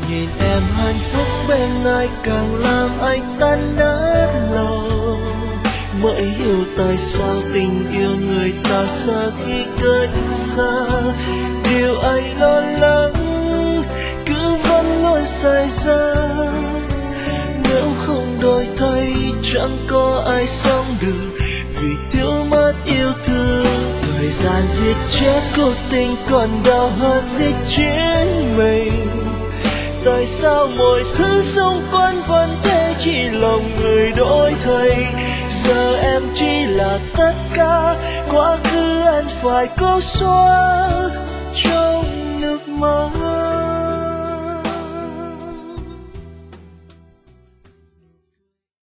Nhìn em hạnh phúc bên ai càng làm anh tan nát lòng. Mới hiểu tại sao tình yêu người ta xa khi cách xa. Điều anh lo lắng cứ vẫn luôn xảy ra. Nếu không đổi thay chẳng có ai sống được, vì thiếu mất yêu thương. Thời gian giết chết cuộc tình còn đau hơn giết chính mình. Tại sao mọi thứ xung quanh vẫn thế, chỉ lòng người đổi thay. Giờ em chỉ là tất cả, quá khứ anh phải cố xóa trong nước mắt.